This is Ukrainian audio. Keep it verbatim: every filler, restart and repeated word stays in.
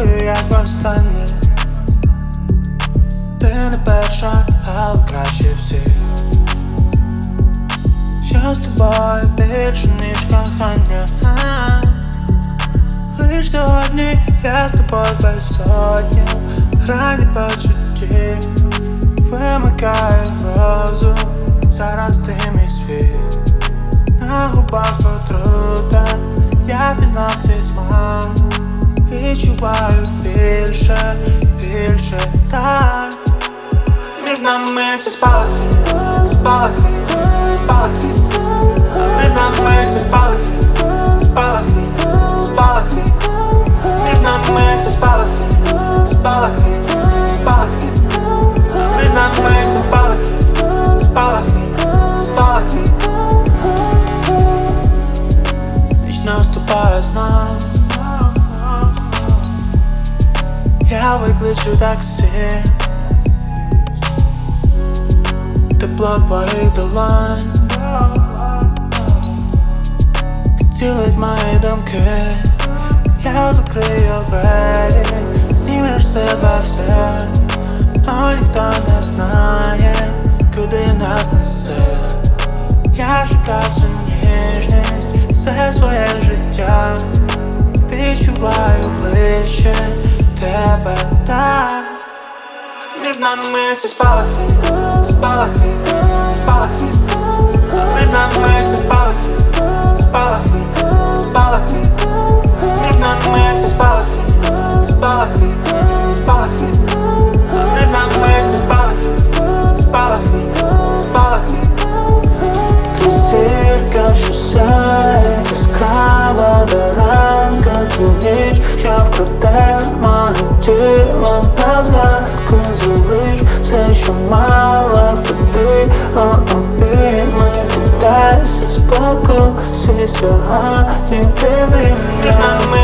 крокую, як востаннє. Ти не перша, але краще всіх. Що з тобою більше, ніж кохання. Лиш сьогодні я з тобою без сотні грані почуттів. Вимикаю розум, зараз ти мій світ. На губах отрута, я пізнав цей смак. Відчуваю більше, більше так. Між нами це спалахи, спалахи, спалахи. Між нами це спалахи, спалахи, спалахи. Між нами це спалахи, спалахи, спалахи. Між нами це спалахи, спалахи, спалахи. Ніч наступає знов. Я викличу таксі. Тепло твоїх долонь зцілить мої думки. Я закрию двері, знімеш себе все, но ніхто не знає, куди нас несе. Я шукав цю ніжність все своє життя. Відчуваю ближче тебе так. Між нами це спалахи, спалахи, спалахи. Між нами це спалахи, спалахи, спалахи. Між нами це спалахи, спалахи, спалахи. Між нами це спалахи, спалахи, спалахи. Ти зірка, що сяє яскраво до ранку, ту ніч, що вкраде моє тіло та згадку. Залиш все, що мала в тобі, о обійми, віддайся спокусі сьогодні, диви мене.